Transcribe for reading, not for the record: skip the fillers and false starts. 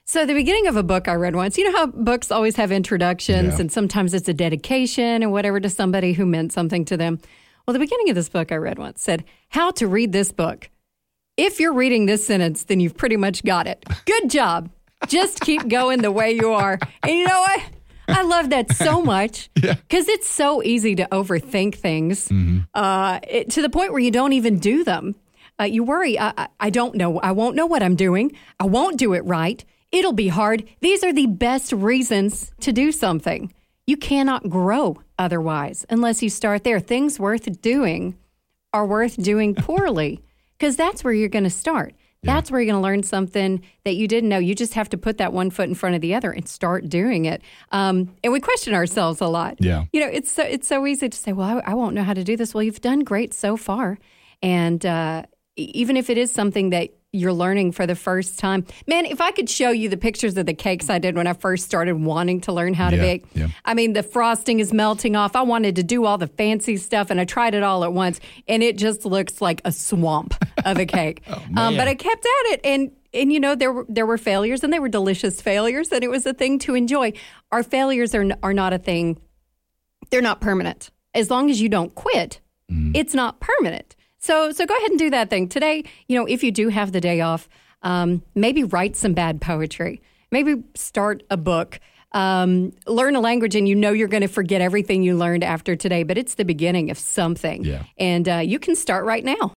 So the beginning of a book I read once, you know how books always have introductions and sometimes it's a dedication and whatever to somebody who meant something to them. Well, the beginning of this book I read once said, how to read this book. If you're reading this sentence, then you've pretty much got it. Good job. Just keep going the way you are. And you know what? I love that so much because it's so easy to overthink things to the point where you don't even do them. You worry, I don't know. I won't know what I'm doing. I won't do it right. It'll be hard. These are the best reasons to do something. You cannot grow otherwise unless you start there. Things worth doing are worth doing poorly because that's where you're going to start. That's where you're going to learn something that you didn't know. You just have to put that one foot in front of the other and start doing it. And we question ourselves a lot. Yeah. You know, it's so easy to say, well, I won't know how to do this. Well, you've done great so far. And even if it is something that you're learning for the first time. Man, if I could show you the pictures of the cakes I did when I first started wanting to learn how to bake. Yeah. I mean, the frosting is melting off. I wanted to do all the fancy stuff, and I tried it all at once, and it just looks like a swamp of a cake. But I kept at it, and you know, there were failures, and they were delicious failures, and it was a thing to enjoy. Our failures are not a thing. They're not permanent. As long as you don't quit, it's not permanent. So go ahead and do that thing. Today, you know, if you do have the day off, maybe write some bad poetry. Maybe start a book. Learn a language, and you know you're going to forget everything you learned after today, but it's the beginning of something. Yeah. And you can start right now.